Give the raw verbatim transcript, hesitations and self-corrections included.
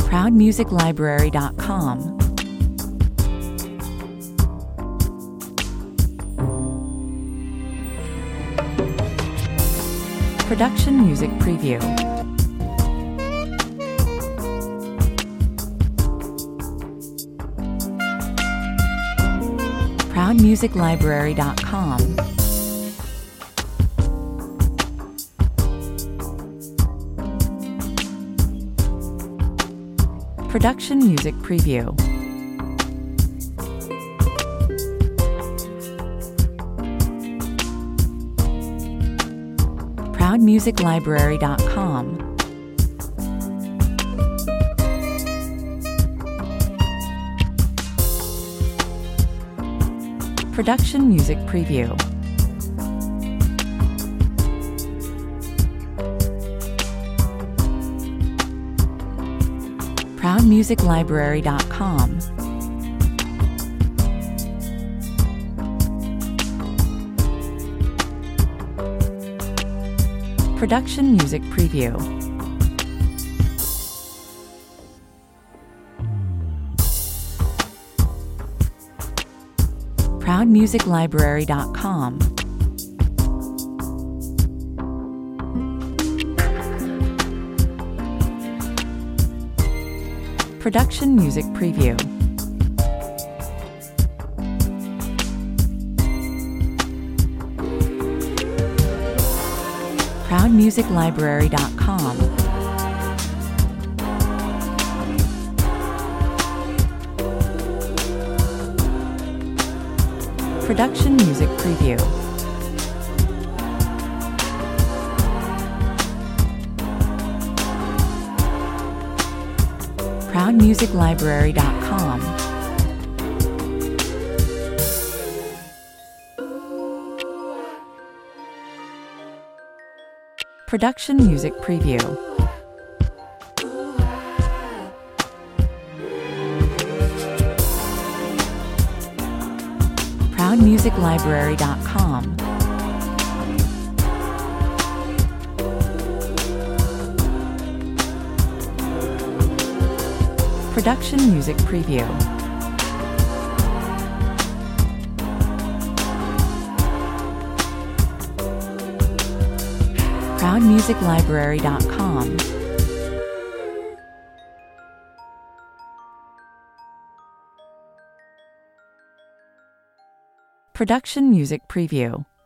proud music library dot com. Production Music Preview. proud music library dot com. Production Music Preview. proud music library dot com. Production Music Preview. proud music library dot com. Production Music Preview. proud music library dot com. Production Music Preview. proud music library dot com. Production Music Preview. proud music library dot com. Production Music Preview. proud music library dot com. Production Music Preview. proud music library dot com. Production Music Preview.